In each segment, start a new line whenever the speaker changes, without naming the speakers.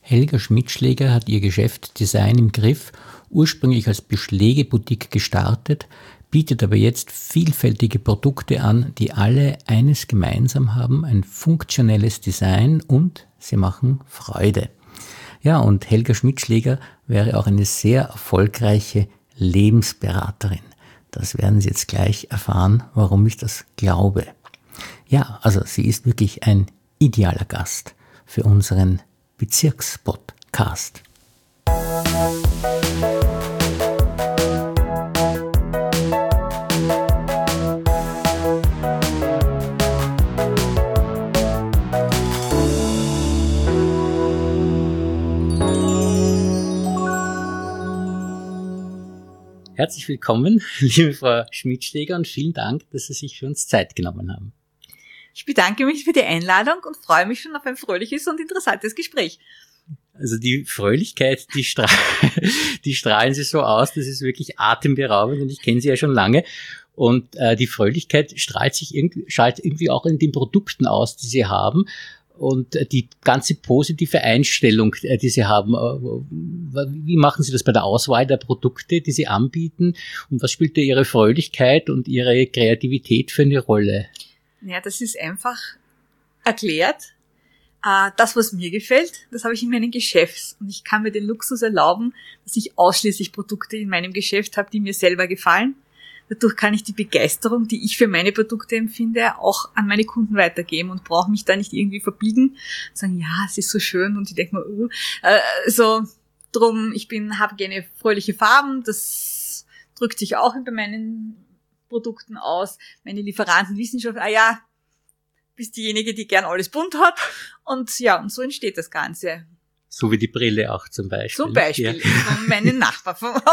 Helga Schmidschläger hat ihr Geschäft Design im Griff ursprünglich als Beschlägeboutique gestartet, bietet aber jetzt vielfältige Produkte an, die alle eines gemeinsam haben, ein funktionelles Design und sie machen Freude. Ja, und Helga Schmidschläger wäre auch eine sehr erfolgreiche Lebensberaterin. Das werden Sie jetzt gleich erfahren, warum ich das glaube. Ja, also sie ist wirklich ein idealer Gast für unseren Bezirkspodcast. Herzlich willkommen, liebe Frau Schmidschläger, und vielen Dank, dass Sie sich für uns Zeit genommen haben.
Ich bedanke mich für die Einladung und freue mich schon auf ein fröhliches und interessantes Gespräch.
Also die Fröhlichkeit, die strahlen Sie so aus, das ist wirklich atemberaubend, und ich kenne Sie ja schon lange. Und die Fröhlichkeit strahlt irgendwie auch in den Produkten aus, die Sie haben. Und die ganze positive Einstellung, die Sie haben, wie machen Sie das bei der Auswahl der Produkte, die Sie anbieten? Und was spielt da Ihre Fröhlichkeit und Ihre Kreativität für eine Rolle?
Ja, das ist einfach erklärt. Das, was mir gefällt, das habe ich in meinen Geschäfts. Und ich kann mir den Luxus erlauben, dass ich ausschließlich Produkte in meinem Geschäft habe, die mir selber gefallen. Dadurch kann ich die Begeisterung, die ich für meine Produkte empfinde, auch an meine Kunden weitergeben und brauche mich da nicht irgendwie verbiegen, sagen, ja, es ist so schön, und ich denke mir, drum, habe gerne fröhliche Farben, das drückt sich auch bei meinen Produkten aus. Meine Lieferanten wissen schon, bist diejenige, die gern alles bunt hat, und ja, und so entsteht das Ganze.
So wie die Brille auch zum Beispiel.
Zum Beispiel, ja. Von meinen Nachbarn.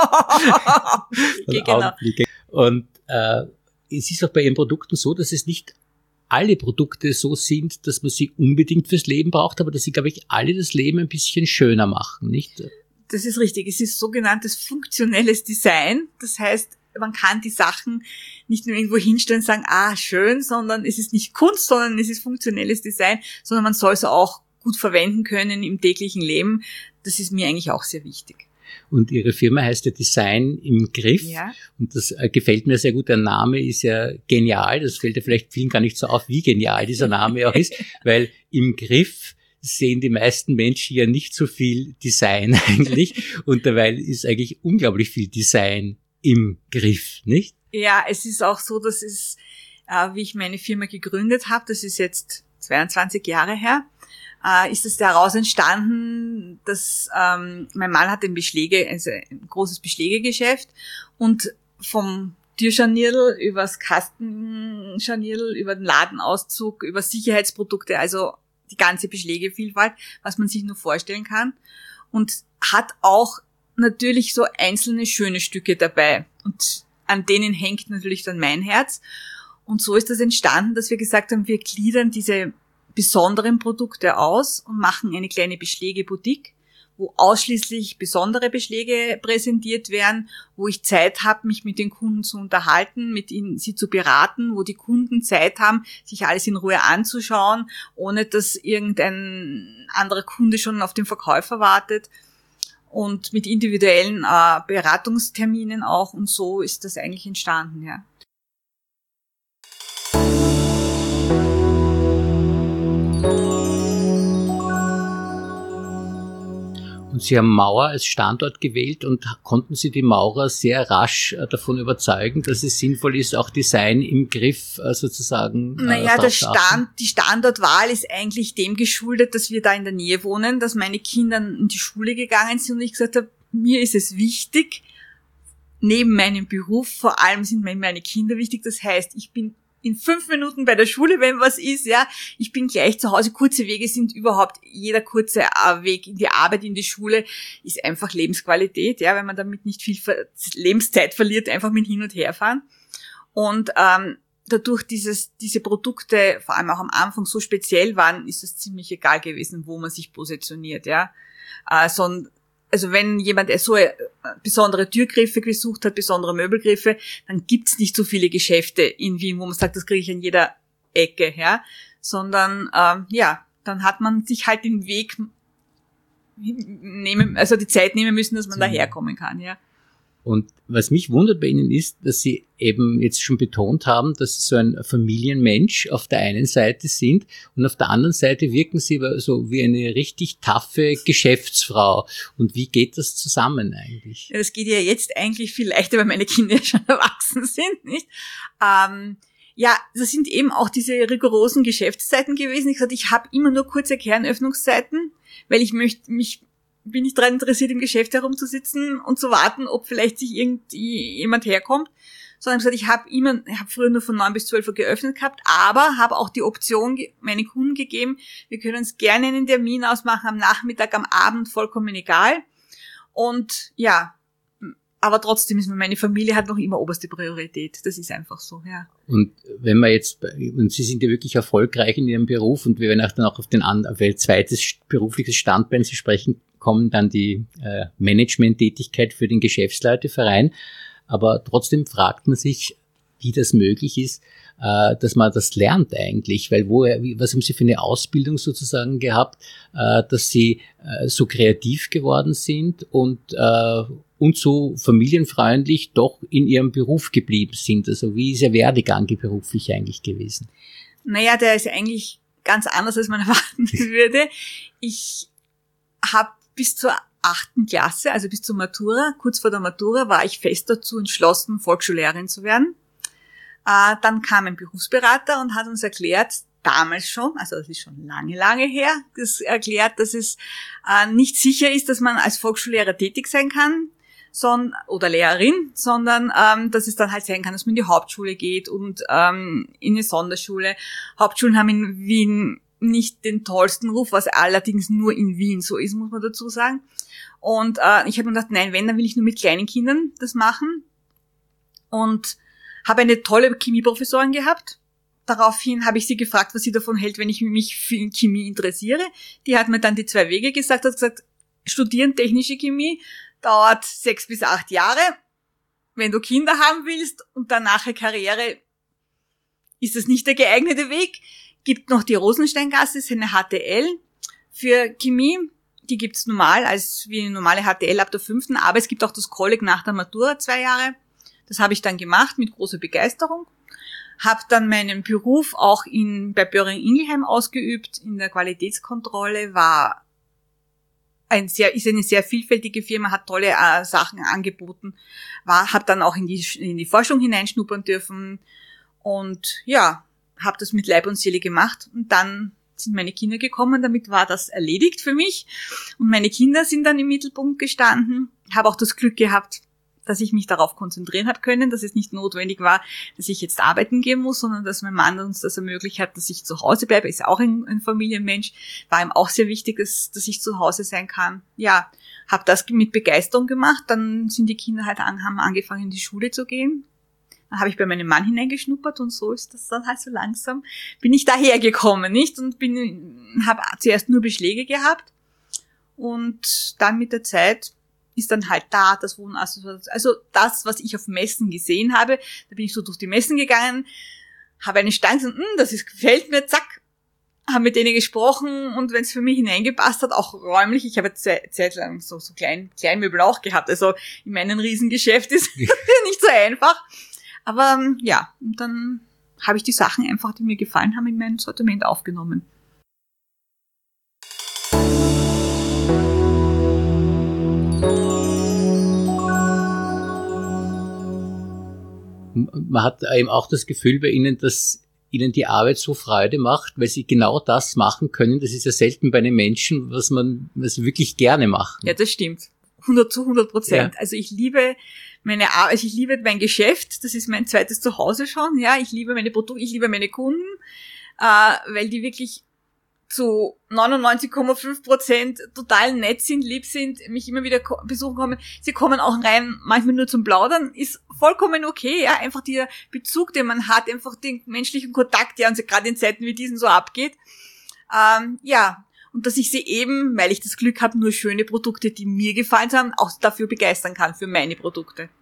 Genau. Und es ist auch bei Ihren Produkten so, dass es nicht alle Produkte so sind, dass man sie unbedingt fürs Leben braucht, aber dass sie, glaube ich, alle das Leben ein bisschen schöner machen, nicht?
Das ist richtig. Es ist sogenanntes funktionelles Design. Das heißt, man kann die Sachen nicht nur irgendwo hinstellen und sagen, schön, sondern es ist nicht Kunst, sondern es ist funktionelles Design, sondern man soll es auch gut verwenden können im täglichen Leben. Das ist mir eigentlich auch sehr wichtig.
Und Ihre Firma heißt ja Design im Griff.
Ja.
Und das gefällt mir sehr gut. Der Name ist ja genial. Das fällt ja vielleicht vielen gar nicht so auf, wie genial dieser Name auch ist, weil im Griff sehen die meisten Menschen ja nicht so viel Design eigentlich. Und dabei ist eigentlich unglaublich viel Design im Griff, nicht?
Ja, es ist auch so, dass wie ich meine Firma gegründet habe, das ist jetzt 22 Jahre her, ist es daraus entstanden, dass mein Mann hat ein großes Beschlägegeschäft, und vom Türscharnierl übers Kastenscharnierl, über den Ladenauszug, über Sicherheitsprodukte, also die ganze Beschlägevielfalt, was man sich nur vorstellen kann, und hat auch natürlich so einzelne schöne Stücke dabei, und an denen hängt natürlich dann mein Herz. Und so ist das entstanden, dass wir gesagt haben, wir gliedern diese besonderen Produkte aus und machen eine kleine Beschlägeboutique, wo ausschließlich besondere Beschläge präsentiert werden, wo ich Zeit habe, mich mit den Kunden zu unterhalten, mit ihnen sie zu beraten, wo die Kunden Zeit haben, sich alles in Ruhe anzuschauen, ohne dass irgendein anderer Kunde schon auf den Verkäufer wartet, und mit individuellen Beratungsterminen auch, und so ist das eigentlich entstanden, ja.
Und Sie haben Mauer als Standort gewählt, und konnten Sie die Maurer sehr rasch davon überzeugen, dass es sinnvoll ist, auch Design im Griff sozusagen
die Standortwahl ist eigentlich dem geschuldet, dass wir da in der Nähe wohnen, dass meine Kinder in die Schule gegangen sind und ich gesagt habe, mir ist es wichtig, neben meinem Beruf, vor allem sind mir meine Kinder wichtig, das heißt, ich bin in 5 Minuten bei der Schule, wenn was ist, ja. Ich bin gleich zu Hause. Kurze Wege sind überhaupt, jeder kurze Weg in die Arbeit, in die Schule ist einfach Lebensqualität, ja, wenn man damit nicht viel Lebenszeit verliert, einfach mit hin und her fahren. Und dadurch diese Produkte, vor allem auch am Anfang, so speziell waren, ist es ziemlich egal gewesen, wo man sich positioniert, ja. Also wenn jemand so besondere Türgriffe gesucht hat, besondere Möbelgriffe, dann gibt's nicht so viele Geschäfte in Wien, wo man sagt, das kriege ich an jeder Ecke, ja, sondern dann hat man sich halt den Weg also die Zeit nehmen müssen, dass man daherkommen kann, ja.
Und was mich wundert bei Ihnen ist, dass Sie eben jetzt schon betont haben, dass Sie so ein Familienmensch auf der einen Seite sind und auf der anderen Seite wirken Sie so wie eine richtig taffe Geschäftsfrau. Und wie geht das zusammen eigentlich?
Ja, das geht ja jetzt eigentlich viel leichter, weil meine Kinder schon erwachsen sind, nicht? Ja, das sind eben auch diese rigorosen Geschäftszeiten gewesen. Ich habe immer nur kurze Kernöffnungszeiten, weil ich bin nicht daran interessiert, im Geschäft herumzusitzen und zu warten, ob vielleicht sich jemand herkommt, sondern ich habe früher nur von 9 bis 12 Uhr geöffnet gehabt, aber habe auch die Option meinen Kunden gegeben, wir können uns gerne einen Termin ausmachen, am Nachmittag, am Abend, vollkommen egal. Und ja, aber trotzdem ist meine Familie hat noch immer oberste Priorität. Das ist einfach so, ja.
Und wenn man jetzt, und Sie sind ja wirklich erfolgreich in Ihrem Beruf und wir werden auch dann auch auf Ihr zweites berufliches Standbein Sie sprechen, kommen dann die Management-Tätigkeit für den Geschäftsleiteverein. Aber trotzdem fragt man sich, wie das möglich ist, dass man das lernt eigentlich. Weil was haben Sie für eine Ausbildung sozusagen gehabt, dass Sie so kreativ geworden sind und so familienfreundlich doch in Ihrem Beruf geblieben sind? Also wie ist Ihr Werdegang beruflich eigentlich gewesen?
Naja, der ist eigentlich ganz anders, als man erwarten würde. Ich habe bis zur 8. Klasse, also bis zur Matura, kurz vor der Matura, war ich fest dazu entschlossen, Volksschullehrerin zu werden. Dann kam ein Berufsberater und hat uns erklärt, damals schon, also das ist schon lange her, dass es nicht sicher ist, dass man als Volksschullehrer tätig sein kann, oder Lehrerin, sondern dass es dann halt sein kann, dass man in die Hauptschule geht und in eine Sonderschule. Hauptschulen haben in Wien nicht den tollsten Ruf, was allerdings nur in Wien so ist, muss man dazu sagen. Und ich habe mir gedacht, nein, wenn, dann will ich nur mit kleinen Kindern das machen. Und habe eine tolle Chemieprofessorin gehabt. Daraufhin habe ich sie gefragt, was sie davon hält, wenn ich mich für Chemie interessiere. Die hat mir dann die 2 Wege gesagt, hat gesagt, studieren technische Chemie dauert 6 bis 8 Jahre. Wenn du Kinder haben willst und danach eine Karriere, ist das nicht der geeignete Weg. Gibt noch die Rosensteingasse, ist eine HTL für Chemie. Die gibt's normal, als wie eine normale HTL ab der 5. Aber es gibt auch das Kolleg nach der Matura 2 Jahre. Das habe ich dann gemacht mit großer Begeisterung. Habe dann meinen Beruf auch bei Boehringer Ingelheim ausgeübt in der Qualitätskontrolle. Ist eine sehr vielfältige Firma, hat tolle Sachen angeboten. Habe dann auch in die Forschung hineinschnuppern dürfen und ja, habe das mit Leib und Seele gemacht und dann sind meine Kinder gekommen, damit war das erledigt für mich und meine Kinder sind dann im Mittelpunkt gestanden. Habe auch das Glück gehabt, dass ich mich darauf konzentrieren habe können, dass es nicht notwendig war, dass ich jetzt arbeiten gehen muss, sondern dass mein Mann uns das ermöglicht hat, dass ich zu Hause bleibe. Er ist auch ein Familienmensch, war ihm auch sehr wichtig, dass ich zu Hause sein kann. Ja, habe das mit Begeisterung gemacht, dann sind die Kinder halt haben angefangen in die Schule zu gehen. Dann habe ich bei meinem Mann hineingeschnuppert und so ist das dann halt so langsam, bin ich dahergekommen, nicht? Und habe zuerst nur Beschläge gehabt und dann mit der Zeit ist dann halt da das Wohnen, also das, was ich auf Messen gesehen habe, da bin ich so durch die Messen gegangen, habe eine Stange und gefällt mir, zack, habe mit denen gesprochen und wenn es für mich hineingepasst hat, auch räumlich, ich habe Zeit lang so Kleinmöbel auch gehabt, also in meinem Riesengeschäft ist nicht so einfach, aber ja, und dann habe ich die Sachen einfach, die mir gefallen haben, in mein Sortiment aufgenommen.
Man hat eben auch das Gefühl bei Ihnen, dass Ihnen die Arbeit so Freude macht, weil Sie genau das machen können. Das ist ja selten bei den Menschen, was Sie wirklich gerne machen.
Ja, das stimmt. 100%. Ja. Also ich liebe meine Arbeit, ich liebe mein Geschäft. Das ist mein zweites Zuhause schon. Ja, ich liebe meine Produkte, ich liebe meine Kunden, weil die wirklich zu 99,5% total nett sind, lieb sind, mich immer wieder besuchen kommen. Sie kommen auch rein, manchmal nur zum Plaudern, ist vollkommen okay, ja, einfach dieser Bezug, den man hat, einfach den menschlichen Kontakt, ja, und gerade in Zeiten wie diesen so abgeht. Ja, und dass ich sie eben, weil ich das Glück habe, nur schöne Produkte, die mir gefallen haben, auch dafür begeistern kann, für meine Produkte.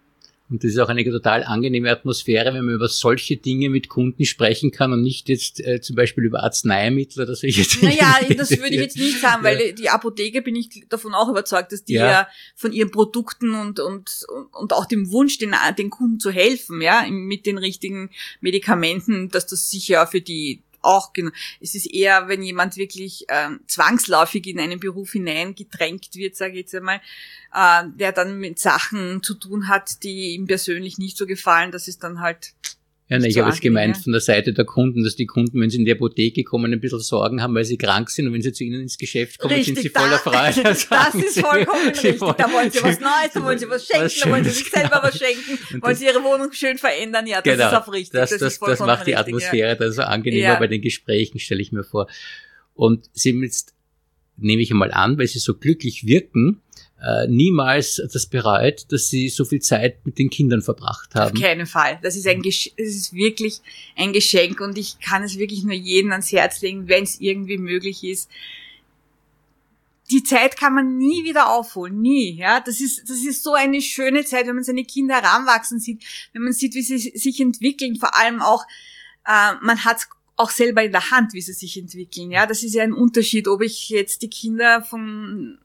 Und das ist auch eine total angenehme Atmosphäre, wenn man über solche Dinge mit Kunden sprechen kann und nicht jetzt zum Beispiel über Arzneimittel oder solche Dinge.
Naja, das würde ich jetzt nicht sagen, weil die Apotheker bin ich davon auch überzeugt, dass die ja von ihren Produkten und auch dem Wunsch, den Kunden zu helfen, ja, mit den richtigen Medikamenten, dass das sicher für die auch, genau. Es ist eher, wenn jemand wirklich zwangsläufig in einen Beruf hineingedrängt wird, sage ich jetzt einmal, der dann mit Sachen zu tun hat, die ihm persönlich nicht so gefallen, das ist dann halt...
Ja, ich habe jetzt gemeint von der Seite der Kunden, dass die Kunden, wenn sie in die Apotheke kommen, ein bisschen Sorgen haben, weil sie krank sind, und wenn sie zu ihnen ins Geschäft kommen, sind sie voller Freude.
Das ist vollkommen richtig. Da wollen sie was Neues, da wollen sie was schenken, da wollen sie sich selber was schenken, wollen sie ihre Wohnung schön verändern. Ja, das ist auch richtig.
Das macht die Atmosphäre dann so angenehmer bei den Gesprächen, stelle ich mir vor. Und sie haben jetzt, nehme ich einmal an, weil sie so glücklich wirken, niemals das bereut, dass sie so viel Zeit mit den Kindern verbracht haben.
Auf keinen Fall. Das ist wirklich ein Geschenk, und ich kann es wirklich nur jedem ans Herz legen, wenn es irgendwie möglich ist. Die Zeit kann man nie wieder aufholen, nie, ja. Das ist so eine schöne Zeit, wenn man seine Kinder heranwachsen sieht, wenn man sieht, wie sie sich entwickeln, vor allem auch, man hat auch selber in der Hand, wie sie sich entwickeln, ja. Das ist ja ein Unterschied, ob ich jetzt die Kinder von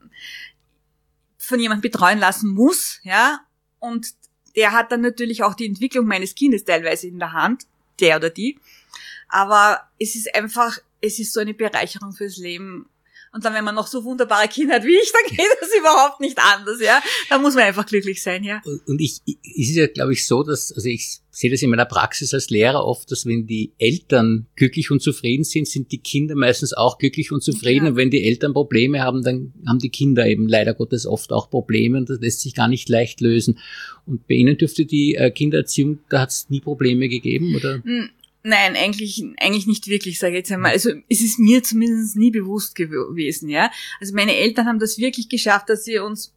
jemand betreuen lassen muss, ja, und der hat dann natürlich auch die Entwicklung meines Kindes teilweise in der Hand, der oder die, aber es ist so eine Bereicherung fürs Leben. Und dann, wenn man noch so wunderbare Kinder hat wie ich, dann geht das überhaupt nicht anders, ja. Da muss man einfach glücklich sein, ja.
Und es ist ja, glaube ich, so, dass, also ich sehe das in meiner Praxis als Lehrer oft, dass wenn die Eltern glücklich und zufrieden sind, sind die Kinder meistens auch glücklich und zufrieden. Ja. Und wenn die Eltern Probleme haben, dann haben die Kinder eben leider Gottes oft auch Probleme, und das lässt sich gar nicht leicht lösen. Und bei Ihnen dürfte die Kindererziehung, da hat es nie Probleme gegeben, oder?
Nein, eigentlich nicht wirklich, sage ich jetzt einmal. Also es ist mir zumindest nie bewusst gewesen, ja. Also meine Eltern haben das wirklich geschafft, dass sie uns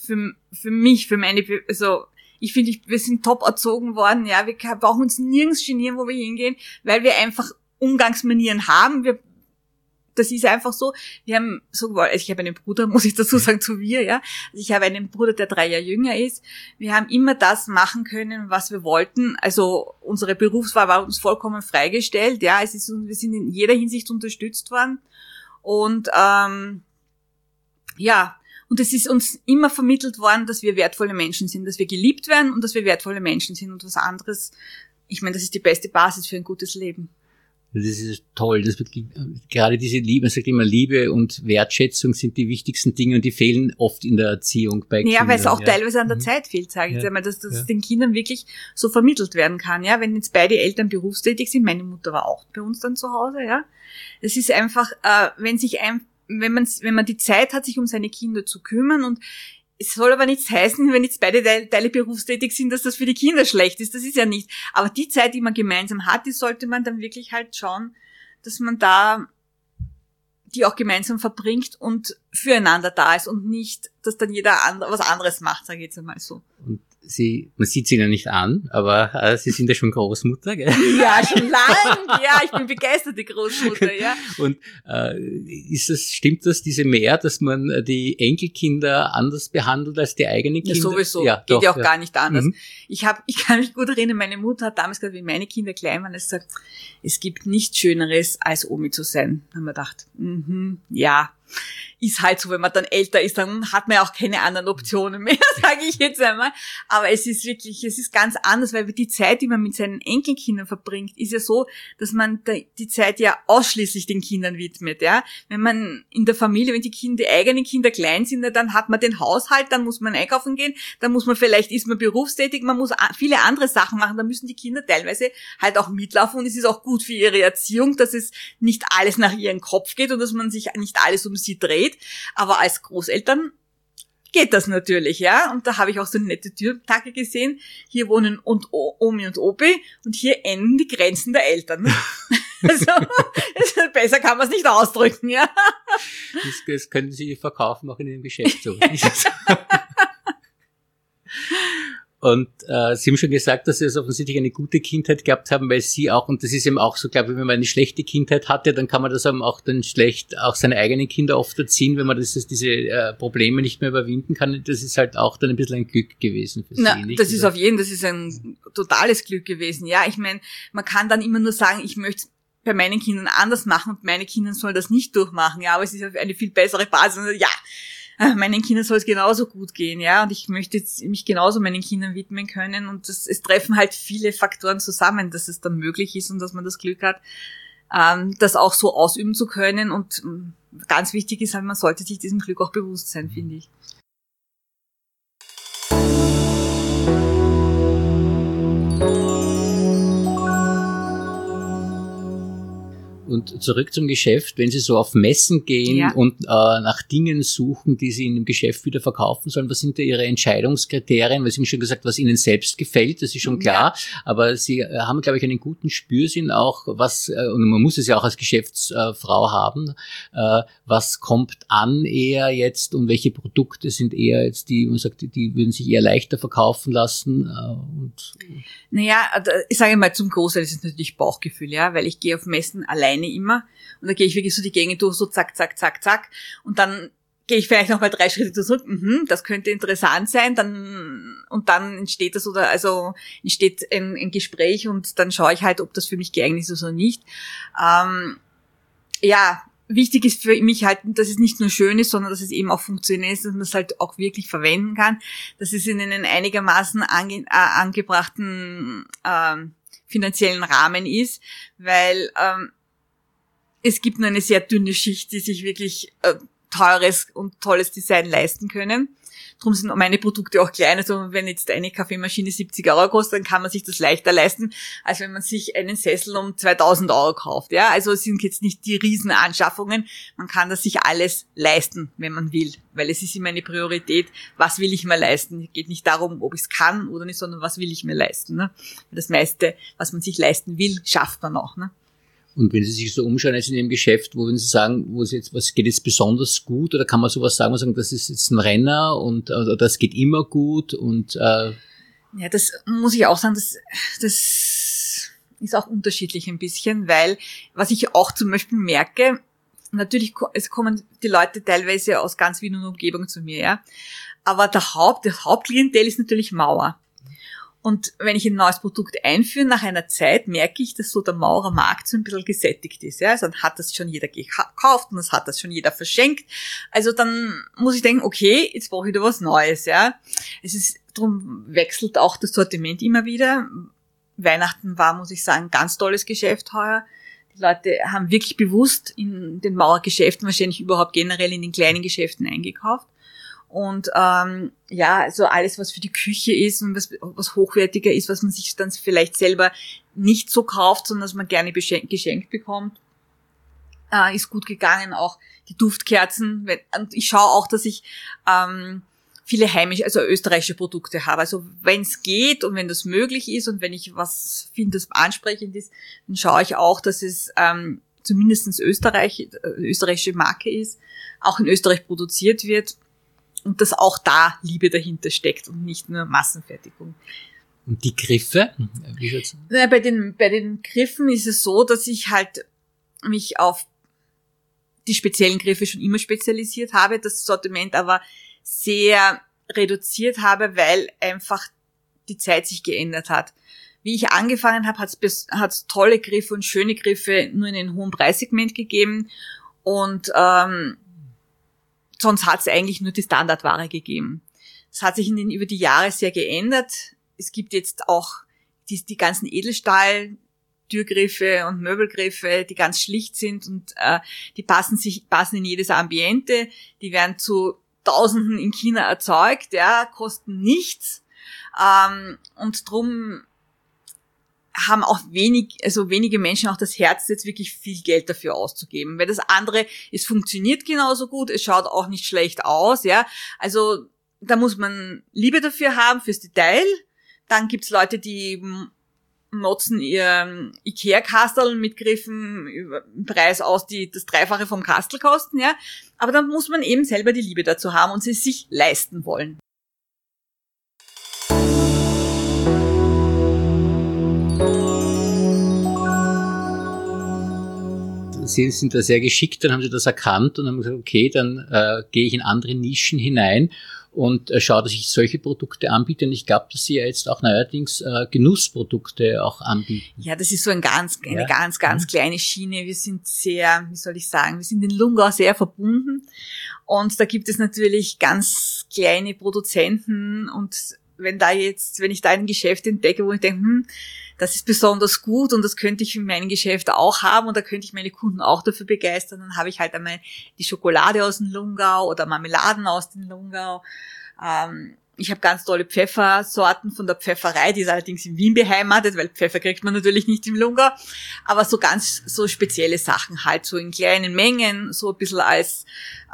also ich finde, wir sind top erzogen worden, ja. Wir brauchen uns nirgends genieren, wo wir hingehen, weil wir einfach Umgangsmanieren haben. Das ist einfach so. Wir haben also ich habe einen Bruder, muss ich dazu sagen, ja. Also ich habe einen Bruder, der 3 Jahre jünger ist. Wir haben immer das machen können, was wir wollten. Also unsere Berufswahl war uns vollkommen freigestellt, ja. Wir sind in jeder Hinsicht unterstützt worden. Und und es ist uns immer vermittelt worden, dass wir wertvolle Menschen sind, dass wir geliebt werden und dass wir wertvolle Menschen sind, und was anderes. Ich meine, das ist die beste Basis für ein gutes Leben.
Das ist toll. Das wird, gerade diese Liebe, man sagt immer, Liebe und Wertschätzung sind die wichtigsten Dinge, und die fehlen oft in der Erziehung bei Kindern.
Ja, weil es auch teilweise an der Zeit fehlt, sage ich einmal, dass den Kindern wirklich so vermittelt werden kann. Ja, wenn jetzt beide Eltern berufstätig sind, meine Mutter war auch bei uns dann zu Hause, ja. Das ist einfach, wenn man die Zeit hat, sich um seine Kinder zu kümmern, und es soll aber nichts heißen, wenn jetzt beide Teile berufstätig sind, dass das für die Kinder schlecht ist. Das ist ja nicht. Aber die Zeit, die man gemeinsam hat, die sollte man dann wirklich halt schauen, dass man da die auch gemeinsam verbringt und füreinander da ist, und nicht, dass dann jeder was anderes macht, sage ich jetzt einmal so.
Und man sieht sie ja nicht an, aber Sie sind ja schon Großmutter, gell?
Ja, schon lang. Ja, ich bin begeisterte Großmutter, ja.
Und stimmt das, diese Mehr, dass man die Enkelkinder anders behandelt als die eigenen Kinder?
Ja, sowieso. Ja, geht ja auch gar nicht anders. Mhm. Ich kann mich gut erinnern, meine Mutter hat damals gesagt, wie meine Kinder klein waren, gesagt, es gibt nichts Schöneres, als Omi zu sein. Da haben wir gedacht, ja. Ist halt so, wenn man dann älter ist, dann hat man ja auch keine anderen Optionen mehr, sage ich jetzt einmal. Aber es ist ganz anders, weil die Zeit, die man mit seinen Enkelkindern verbringt, ist ja so, dass man die Zeit ja ausschließlich den Kindern widmet, ja. Wenn man in der Familie, wenn die eigenen Kinder klein sind, dann hat man den Haushalt, dann muss man einkaufen gehen, dann ist man berufstätig, man muss viele andere Sachen machen, dann müssen die Kinder teilweise halt auch mitlaufen, und es ist auch gut für ihre Erziehung, dass es nicht alles nach ihrem Kopf geht und dass man sich nicht alles um sie dreht. Aber als Großeltern geht das natürlich, ja. Und da habe ich auch so eine nette Türtacke gesehen. Hier wohnen Omi und Opi, und hier enden die Grenzen der Eltern. Also, besser kann man es nicht ausdrücken, ja.
Das können Sie verkaufen auch in Ihrem Geschäft so. Und Sie haben schon gesagt, dass Sie also offensichtlich eine gute Kindheit gehabt haben, weil Sie auch, und das ist eben auch so, glaube ich, wenn man eine schlechte Kindheit hatte, dann kann man das eben auch dann schlecht, auch seine eigenen Kinder oft erziehen, wenn man diese Probleme nicht mehr überwinden kann. Das ist halt auch dann ein bisschen ein Glück gewesen für Sie, nicht?
Das ist das ist ein totales Glück gewesen. Ja, ich meine, man kann dann immer nur sagen, ich möchte bei meinen Kindern anders machen und meine Kinder sollen das nicht durchmachen. Ja, aber es ist eine viel bessere Basis. Ja, meinen Kindern soll es genauso gut gehen, ja, und ich möchte jetzt mich genauso meinen Kindern widmen können und es treffen halt viele Faktoren zusammen, dass es dann möglich ist und dass man das Glück hat, das auch so ausüben zu können und ganz wichtig ist halt, man sollte sich diesem Glück auch bewusst sein, finde ich.
Und zurück zum Geschäft, wenn Sie so auf Messen gehen und nach Dingen suchen, die Sie in dem Geschäft wieder verkaufen sollen, was sind da Ihre Entscheidungskriterien? Weil Sie haben schon gesagt, was Ihnen selbst gefällt, das ist schon klar, aber Sie haben, glaube ich, einen guten Spürsinn auch, was, und man muss es ja auch als Geschäftsfrau haben, was kommt an eher jetzt und welche Produkte sind eher jetzt die, man sagt, die würden sich eher leichter verkaufen lassen?
Naja, ich sage mal, zum Großteil ist es natürlich Bauchgefühl, ja, weil ich gehe auf Messen alleine immer und da gehe ich wirklich so die Gänge durch, so zack, zack, zack, zack und dann gehe ich vielleicht noch mal 3 Schritte zurück, das könnte interessant sein, dann entsteht das entsteht ein Gespräch und dann schaue ich halt, ob das für mich geeignet ist oder nicht. Wichtig ist für mich halt, dass es nicht nur schön ist, sondern dass es eben auch funktioniert ist, dass man es halt auch wirklich verwenden kann, dass es in einem einigermaßen angebrachten finanziellen Rahmen ist, weil es gibt nur eine sehr dünne Schicht, die sich wirklich teures und tolles Design leisten können. Darum sind meine Produkte auch klein. Also wenn jetzt eine Kaffeemaschine 70 € kostet, dann kann man sich das leichter leisten, als wenn man sich einen Sessel um 2.000 € kauft. Ja, also es sind jetzt nicht die Riesenanschaffungen. Man kann das sich alles leisten, wenn man will, weil es ist immer eine Priorität. Was will ich mir leisten? Es geht nicht darum, ob ich es kann oder nicht, sondern was will ich mir leisten. Ne? Das meiste, was man sich leisten will, schafft man auch. Ne?
Und wenn Sie sich so umschauen jetzt in Ihrem Geschäft, wo würden Sie sagen, was geht jetzt besonders gut? Oder kann man sowas sagen, das ist jetzt ein Renner und oder das geht immer gut? Und
ja, das muss ich auch sagen, das ist auch unterschiedlich ein bisschen, weil was ich auch zum Beispiel merke, natürlich, es kommen die Leute teilweise aus ganz Wien und Umgebung zu mir, ja, aber das Hauptklientel ist natürlich Mauer. Und wenn ich ein neues Produkt einführe, nach einer Zeit merke ich, dass so der Maurermarkt so ein bisschen gesättigt ist. Ja? Also dann hat das schon jeder gekauft und das hat das schon jeder verschenkt. Also dann muss ich denken, okay, jetzt brauche ich wieder was Neues. Ja, darum wechselt auch das Sortiment immer wieder. Weihnachten war, muss ich sagen, ein ganz tolles Geschäft heuer. Die Leute haben wirklich bewusst in den Maurergeschäften, wahrscheinlich überhaupt generell in den kleinen Geschäften eingekauft. Und also alles, was für die Küche ist und was hochwertiger ist, was man sich dann vielleicht selber nicht so kauft, sondern was man gerne geschenkt bekommt, ist gut gegangen. Auch die Duftkerzen. Und ich schaue auch, dass ich viele heimische, also österreichische Produkte habe. Also wenn es geht und wenn das möglich ist und wenn ich was finde, das ansprechend ist, dann schaue ich auch, dass es zumindest österreichische Marke ist, auch in Österreich produziert wird. Und dass auch da Liebe dahinter steckt und nicht nur Massenfertigung.
Und die Griffe?
Bei den Griffen ist es so, dass ich halt mich auf die speziellen Griffe schon immer spezialisiert habe, das Sortiment aber sehr reduziert habe, weil einfach die Zeit sich geändert hat. Wie ich angefangen habe, hat es tolle Griffe und schöne Griffe nur in einem hohen Preissegment gegeben und sonst hat es eigentlich nur die Standardware gegeben. Das hat sich über die Jahre sehr geändert. Es gibt jetzt auch die ganzen Edelstahl-Türgriffe und Möbelgriffe, die ganz schlicht sind und die passen in jedes Ambiente. Die werden zu Tausenden in China erzeugt, ja, kosten nichts. Und drum haben auch wenige Menschen auch das Herz, jetzt wirklich viel Geld dafür auszugeben. Weil das andere, es funktioniert genauso gut, es schaut auch nicht schlecht aus, ja. Also, da muss man Liebe dafür haben, fürs Detail. Dann gibt's Leute, die motzen ihr Ikea-Kastel mit Griffen über den Preis aus, die das Dreifache vom Kastel kosten, ja. Aber dann muss man eben selber die Liebe dazu haben und sie sich leisten wollen.
Sie sind da sehr geschickt, dann haben Sie das erkannt und haben gesagt, okay, dann gehe ich in andere Nischen hinein und schaue, dass ich solche Produkte anbiete. Und ich glaube, dass Sie ja jetzt auch neuerdings Genussprodukte auch anbieten.
Ja, das ist so eine ganz kleine Schiene. Wir sind sehr, wie soll ich sagen, wir sind in Lungau sehr verbunden. Und da gibt es natürlich ganz kleine Produzenten. Und wenn ich da ein Geschäft entdecke, wo ich denke, das ist besonders gut und das könnte ich in meinem Geschäft auch haben und da könnte ich meine Kunden auch dafür begeistern, dann habe ich halt einmal die Schokolade aus dem Lungau oder Marmeladen aus dem Lungau. Ich habe ganz tolle Pfeffersorten von der Pfefferei, die ist allerdings in Wien beheimatet, weil Pfeffer kriegt man natürlich nicht im Lungau, aber so ganz so spezielle Sachen halt, so in kleinen Mengen, so ein bisschen als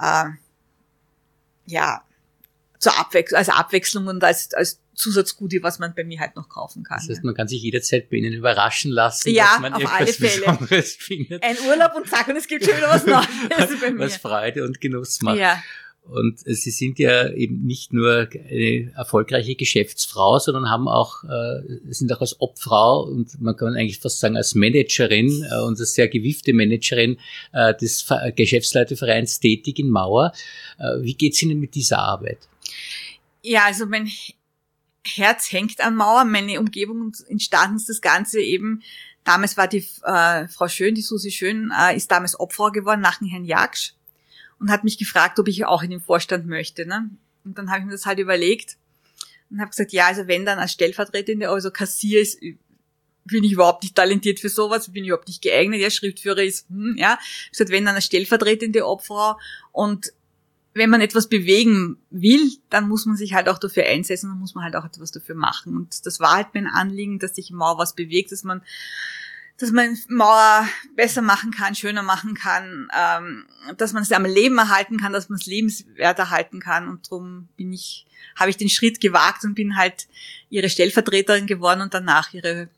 zur Abwechslung und als Zusatzguthabe, was man bei mir halt noch kaufen kann.
Das heißt, man kann sich jederzeit bei Ihnen überraschen lassen,
ja,
dass man
auf
etwas
alle Fälle.
Besonderes findet.
Ein Urlaub und zack, und es gibt schon wieder was Neues bei mir.
Was Freude und Genuss macht.
Ja.
Und Sie sind ja eben nicht nur eine erfolgreiche Geschäftsfrau, sondern sind auch als Obfrau und man kann eigentlich fast sagen als Managerin und als sehr gewiefte Managerin des Geschäftsleitervereins tätig in Mauer. Wie geht's Ihnen mit dieser Arbeit?
Ja, also mein Herz hängt an Mauer, meine Umgebung entstanden ist das Ganze eben. Damals war die Frau Schön, die Susi Schön, ist damals Obfrau geworden nach dem Herrn Jaksch und hat mich gefragt, ob ich auch in den Vorstand möchte. Ne? Und dann habe ich mir das halt überlegt und habe gesagt, ja, also wenn dann als Stellvertretende, also Kassier ist, bin ich überhaupt nicht talentiert für sowas, bin ich überhaupt nicht geeignet, ja, Schriftführer ist, ja. Ich gesagt, wenn dann als stellvertretende Obfrau und wenn man etwas bewegen will, dann muss man sich halt auch dafür einsetzen, dann muss man halt auch etwas dafür machen. Und das war halt mein Anliegen, dass sich in Mauer was bewegt, dass man Mauer besser machen kann, schöner machen kann, dass man es am Leben erhalten kann, dass man es lebenswert erhalten kann. Und darum habe ich den Schritt gewagt und bin halt ihre Stellvertreterin geworden und danach ihre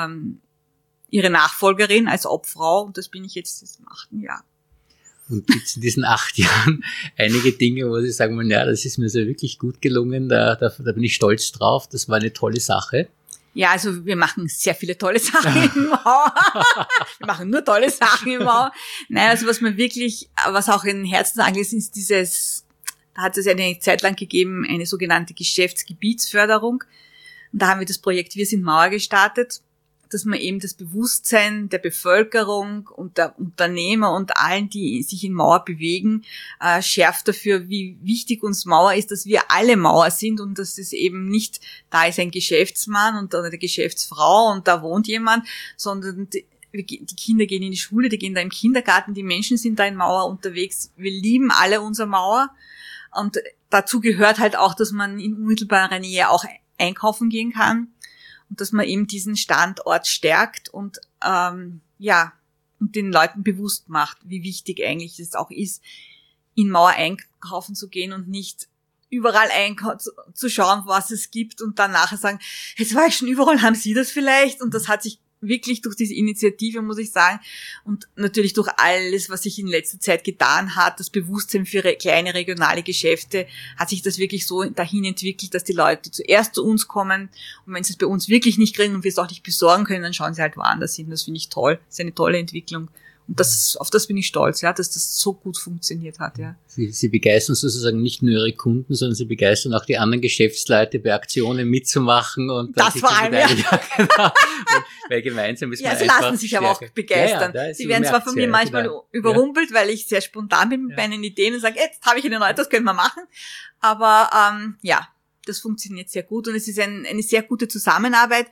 Nachfolgerin als Obfrau. Und das bin ich jetzt im 8. Jahr.
Und gibt es in diesen 8 Jahren einige Dinge, wo Sie sagen, ja, das ist mir so wirklich gut gelungen, da bin ich stolz drauf, das war eine tolle Sache?
Ja, also wir machen sehr viele tolle Sachen in Mauer. Wir machen nur tolle Sachen in Mauer. Nein, also was auch ein Herzensangelegenheit ist, da hat es eine Zeit lang gegeben, eine sogenannte Geschäftsgebietsförderung. Und da haben wir das Projekt Wir sind Mauer gestartet, dass man eben das Bewusstsein der Bevölkerung und der Unternehmer und allen, die sich in Mauer bewegen, schärft dafür, wie wichtig uns Mauer ist, dass wir alle Mauer sind und dass es eben nicht, da ist ein Geschäftsmann oder eine Geschäftsfrau und da wohnt jemand, sondern die Kinder gehen in die Schule, die gehen da im Kindergarten, die Menschen sind da in Mauer unterwegs. Wir lieben alle unsere Mauer und dazu gehört halt auch, dass man in unmittelbarer Nähe auch einkaufen gehen kann. Und dass man eben diesen Standort stärkt und und den Leuten bewusst macht, wie wichtig eigentlich es auch ist, in Mauer einkaufen zu gehen und nicht überall zu schauen, was es gibt und dann nachher sagen, jetzt war ich schon überall, haben Sie das vielleicht? Und das hat sich wirklich durch diese Initiative, muss ich sagen, und natürlich durch alles, was sich in letzter Zeit getan hat, das Bewusstsein für kleine regionale Geschäfte, hat sich das wirklich so dahin entwickelt, dass die Leute zuerst zu uns kommen und wenn sie es bei uns wirklich nicht kriegen und wir es auch nicht besorgen können, dann schauen sie halt woanders hin. Das finde ich toll. Das ist eine tolle Entwicklung. Und auf das bin ich stolz, ja, dass das so gut funktioniert hat, ja.
Sie begeistern sozusagen nicht nur Ihre Kunden, sondern Sie begeistern auch die anderen Geschäftsleute bei Aktionen mitzumachen und
das vor allem, ja.
Genau. Weil gemeinsam ist man
sie lassen sich aber auch begeistern.
Ja,
sie werden zwar von mir manchmal überrumpelt, weil ich sehr spontan bin mit meinen Ideen und sage, jetzt habe ich eine neue, das können wir machen. Aber das funktioniert sehr gut und es ist eine sehr gute Zusammenarbeit.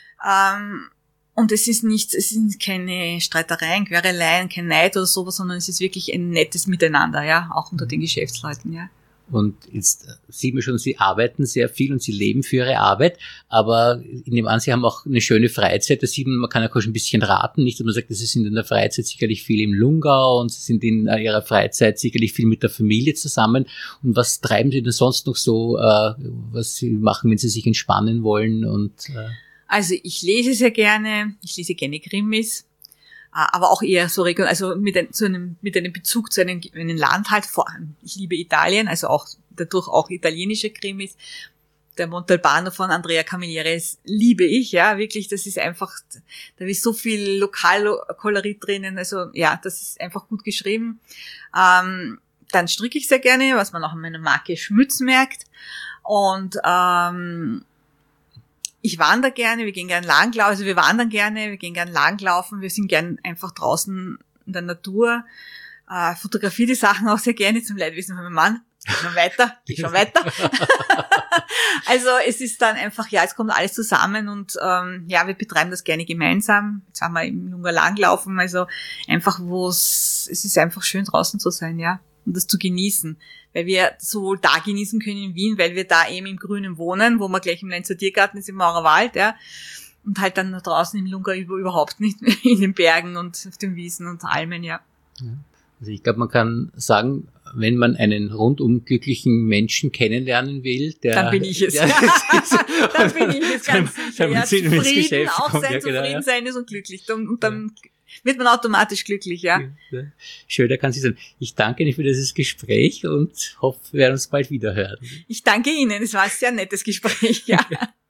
Und es sind keine Streitereien, Quereleien, kein Neid oder sowas, sondern es ist wirklich ein nettes Miteinander, ja, auch unter den Geschäftsleuten, ja.
Und jetzt sieht man schon, Sie arbeiten sehr viel und Sie leben für Ihre Arbeit, aber ich nehme an, Sie haben auch eine schöne Freizeit. Da sieht man kann ja auch schon ein bisschen raten, nicht, dass man sagt, Sie sind in der Freizeit sicherlich viel im Lungau und Sie sind in Ihrer Freizeit sicherlich viel mit der Familie zusammen. Und was treiben Sie denn sonst noch so, was Sie machen, wenn Sie sich entspannen wollen
Also ich lese sehr gerne, Krimis, aber auch eher so regional, also mit einem Bezug zu einem Land halt, vor allem, ich liebe Italien, also auch dadurch auch italienische Krimis. der Montalbano von Andrea Camilleri liebe ich, ja, wirklich, das ist einfach, da ist so viel Lokalkolorit drinnen, also ja, das ist einfach gut geschrieben. Dann stricke ich sehr gerne, was man auch an meiner Marke Schmütz merkt. Und ich wandere gerne, wir gehen gerne Lagenlaufen, also wir wandern gerne, wir gehen gerne Lagenlaufen, wir sind gerne einfach draußen in der Natur, fotografiere die Sachen auch sehr gerne zum Leidwesen von meinem Mann. Geh schon weiter. Also es ist dann einfach, ja, es kommt alles zusammen und ja, wir betreiben das gerne gemeinsam. Jetzt haben wir im Lunga Lagenlaufen, also einfach, es ist einfach schön draußen zu sein, ja, und das zu genießen. Weil wir sowohl da genießen können in Wien, weil wir da eben im Grünen wohnen, wo wir gleich im Lenzer Tiergarten ist, im Maurerwald, ja. Und halt dann draußen im Lunga überhaupt nicht, in den Bergen und auf den Wiesen und Almen, ja.
Also ich glaube, man kann sagen, wenn man einen rundum glücklichen Menschen kennenlernen will,
dann bin ich es. Dann bin ich es ganz sicher. Ja, zufrieden, auch sein, zufrieden sein ist und glücklich. Und dann wird man automatisch glücklich, ja.
Schön, da kann sich sein. Ich danke Ihnen für dieses Gespräch und hoffe, wir werden uns bald wieder hören.
Ich danke Ihnen, es war ein sehr nettes Gespräch, ja.